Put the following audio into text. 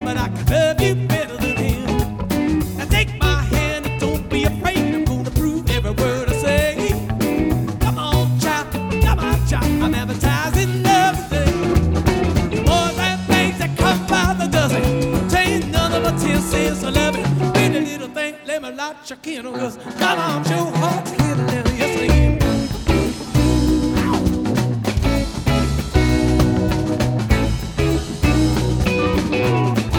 but I can love you better than him. Now take my hand and don't be afraid. I'm gonna prove every word I say. Come on, child, I'm advertising everything. Boys and things that come by the dozen, ain't none of a 10 cents 11. Pretty little thing, let me light your candle. Come on, show heart.